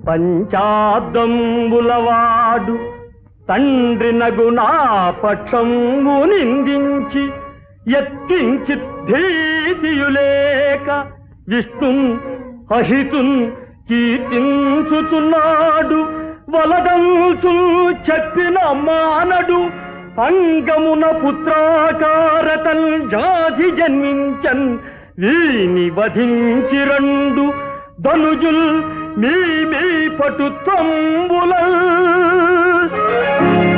పంచాబ్దంబులవాడు తండ్రి నగునా పక్షంబు నిందించి ఎత్తించి భీతియులేక విష్ణుం అహితున్ కీర్తించుచున్నాడు. వలదంసు చెప్పిన మానడు అంగమున పుత్రాకారతల్ జాతి జన్మించన్. వీని వధించి రెండు ధనుజుల్ మీ పటుత్వంబుల